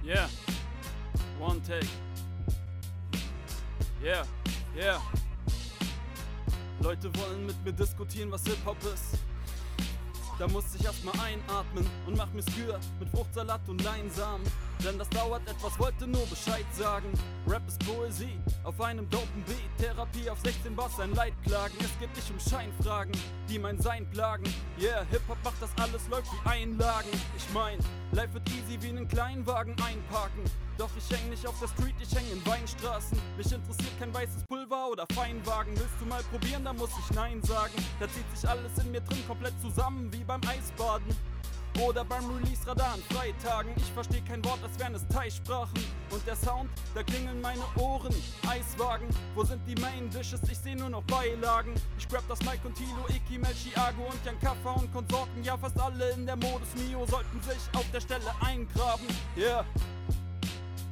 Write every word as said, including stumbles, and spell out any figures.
Yeah, one take. Yeah, yeah. Leute wollen mit mir diskutieren, was Hip-Hop ist. Da muss ich erstmal einatmen und mach mir Skür mit Fruchtsalat und Leinsamen. Denn das dauert etwas, wollte nur Bescheid sagen. Rap ist Poesie auf einem dopen Beat. Therapie auf sechzehn Bars, ein Leidklagen. Es geht nicht um Scheinfragen, die mein Sein plagen. Yeah, Hip-Hop macht das alles, läuft wie Einlagen. Ich mein, life wird easy wie einen Kleinwagen einparken. Doch ich häng nicht auf der Street, ich häng in Weinstraßen. Mich interessiert kein weißes Pulver oder Feinwagen. Willst du mal probieren, dann muss ich Nein sagen. Da zieht sich alles in mir drin komplett zusammen, wie beim Eisbaden. Oder beim Release-Radar an Freitagen. Ich versteh kein Wort, als wären es Thai-Sprachen. Und der Sound, da klingeln meine Ohren. Eiswagen, wo sind die Main-Dishes? Ich seh nur noch Beilagen. Ich grab das Mike und Tilo, Iki, Melchiago und Jan Kaffa und Konsorten. Ja, fast alle in der Modus Mio sollten sich auf der Stelle eingraben. Yeah,